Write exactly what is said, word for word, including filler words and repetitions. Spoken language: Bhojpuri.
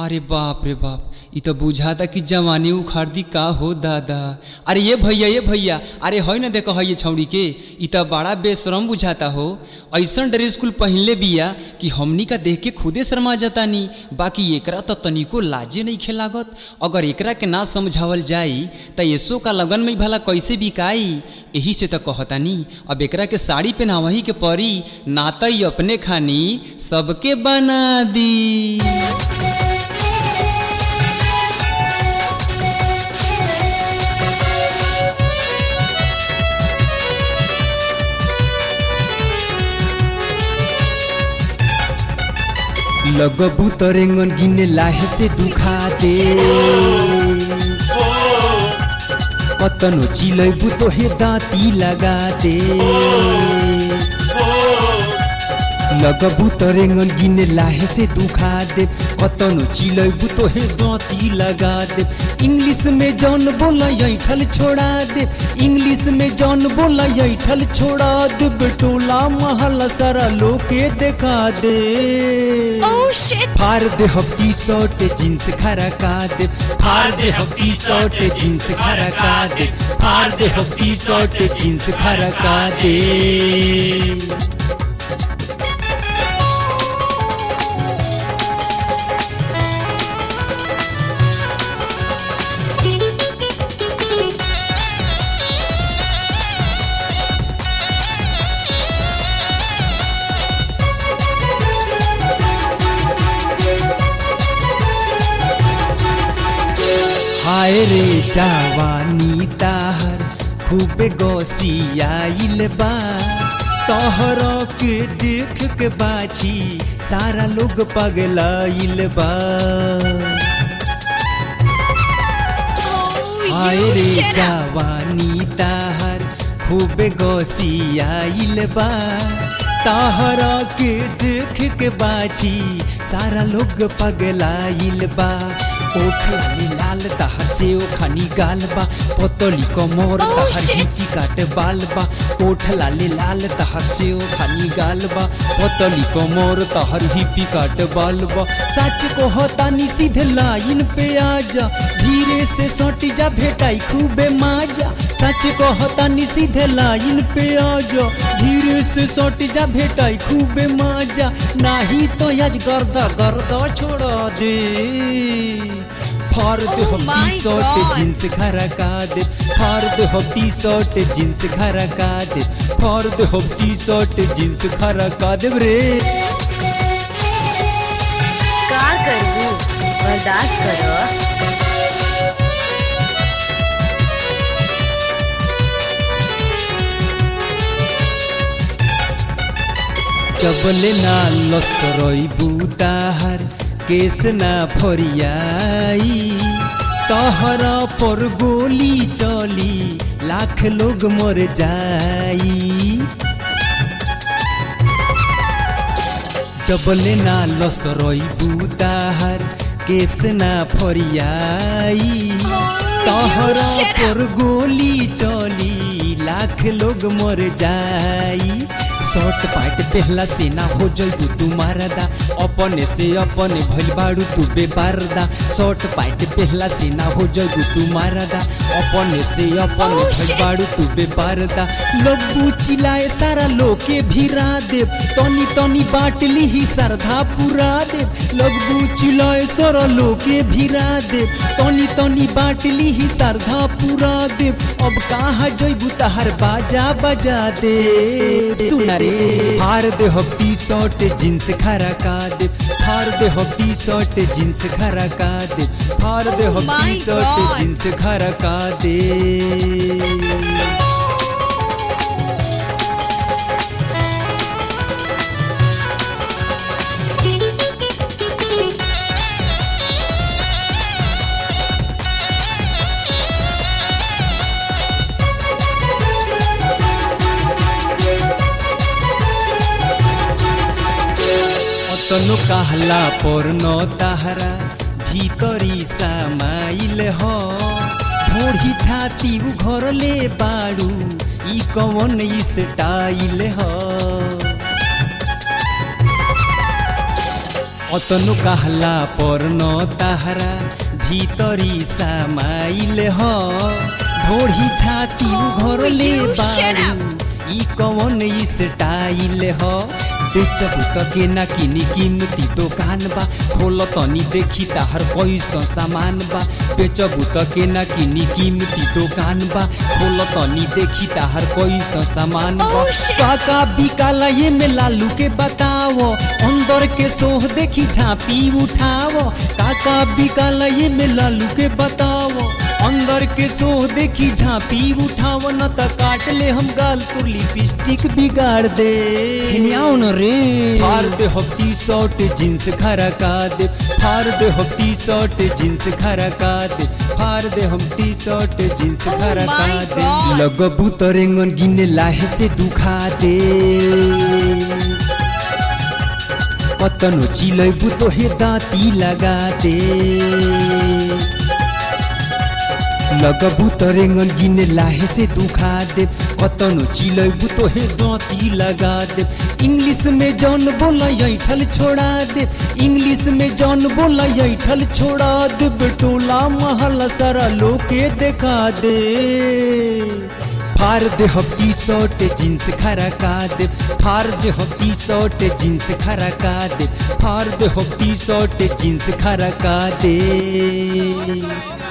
अरे बाप रे बाप, इ तो बुझाता कि जवानी उखाड़ दी का हो दादा। अरे ये भैया ये भैया, अरे है ना देखो है ये छौड़ी के, इ तो बड़ा बेशरम बुझाता हो। ऐसा ड्रेस कुल पहनले बिया कि हमनी का देख के खुदे शर्मा जातानी। बाकी एकरा तो तनिको लाजे नहीं खेलागत। अगर एकरा के ना समझावल जाई तो ऐसो का लगन में भला कैसे बिकाई। यही से तो कहतानी अब एकरा के साड़ी पहनावही के परी, ना तो इ अपने खानी सबके बना दी। लगबू तो रेंगन गिने लाहे से दुखा दे, कतनो चिलैबू तो हे दांती लगा दे। लगबू तो रेंगन गिने लाहे से दुखा दे, कतनो चिलैबू तो हे दांती लगा दे। इंग्लिश में जौन बोला ऐठल छोड़ा दे, इंग्लिश में जौन बोला ऐठल छोड़ा दे। बेटोला महल सारा लोके देखा दे। Oh shit! फाड़ दे हम टी शर्ट जींस खरका दे, फाड़ दे हम टी शर्ट जींस खरका दे, फाड़ दे हम टी शर्ट जींस खरका दे। हाय रे जवानी ताहर खूबे गोसियाइल बा, तोहरा के देख के बाछी सारा लोग पगलाइल बा। हाय रे जवानी ताहर खूबे गोसियाइल बा, तोहरा के देख के बाछी सारा लोग पगलाइल बा। ओठ लाली लाल तहर से ओ खानी गाल बा, पोतली कमर तहर हिटी काट बाल बा। ओठ लाली लाल तहर से ओ खानी गाल बा, पोतली कमर तहर हिपी काट बाल बा। सच को होतानी सीधे लाइन पे आजा, धीरे से सट जा भेटाई खूबे माजा। सच को होतानी सीधे लाइन पे आजा, धीरे से सट जा भेटाई खूबे माजा। नाही तो आज गर्दा गर्दा छोड़ा दे। फाड़ दे हम टी शर्ट जींस खरका दे, फाड़ दे हम टी शर्ट जींस खरका दे, फाड़ दे हम टी शर्ट जींस खरका दे रे। का करू बर्दाश्त करो। चबले ना लसरई बूताहर केस ना फरियाई, तहरा पर गोली चली लाख लोग मर जाई। जबले ना लसरई बूताहर केस ना फरियाई, तहरा पर गोली चली लाख लोग मर जाई। शर्ट पैंट पहला से ना हो जइबू तू मारदा, अपने से अपने भइल बाड़ू तू बेबारदा। शर्ट पैंट पहला से ना हो जइबू तू मारदा, अपने से अपने भइल बाड़ू तू बेबारदा। लगबू चिल्लाए सारा लोके भिरा देव, तनी तनी बाटली ही श्रद्धा पूरा देव। लगबू चिल्लाए सारा लोके भिरा देव, तनी तनी बाटली ही श्रद्धा पूरा देव। अब कहाँ जइबू तहर बाजा बजा दे। सुना फाड़ दे हम टी शर्ट जींस खरका दे, फाड़ दे हम टी शर्ट जींस खरका दे, फाड़ दे हम टी शर्ट जींस खरका दे। तनु कहला पर न ताहरा भीतरी समाइल हो, ढोढ़ी छाती उघर ले बाड़ू ई कौन स्टाइल हो। अतनो कहला पर न ताहरा भीतरी समाइल ह ढोढ़ी छाती घरले बारू ई कौन ई स्टाइल ह बेचबू त के ना किनी कीमती दुकान बा खोल तनी देखी ताहर कैसा सामान बा बेचबू त के ना किनी कीमती दुकान बा खोल तनी देखी ताहर कैसा सामान बा काका बिकाला ये में लालू के बताओ अंदर के सोह देखी झांपी उठाओ काका बिकाला ये में लालू के बताओ अंदर के सोह देखी झांपी उठाओ न त काट ले हम गाल तो लिपस्टिक बिगाड़ दे हिनियाओ न रे फार दे हफ्ती शर्ट जींस खरका दे फार दे हफ्ती शर्ट जींस खरका दे फार दे हम टी शर्ट जींस खरका दे लगबू त रेंगन गिने लाहे से दुखा दे कतनो चिलैबू तो हे दाँती लगा दे लगबू त रेंगन गिने लाहे से दुखा दे कतनो चिलैबू तो हे दाँती लगा दे इंग्लिश में जौन बोला ऐठल छोड़ा दे इंग्लिश में जौन बोला ऐठल छोड़ा दे बेटोला महल सारा लोग के देखा दे फार दे हम टी शर्ट जींस खरका दे फार दे हम टी शर्ट जींस खरका दे फार दे हम टी शर्ट जींस खरका दे।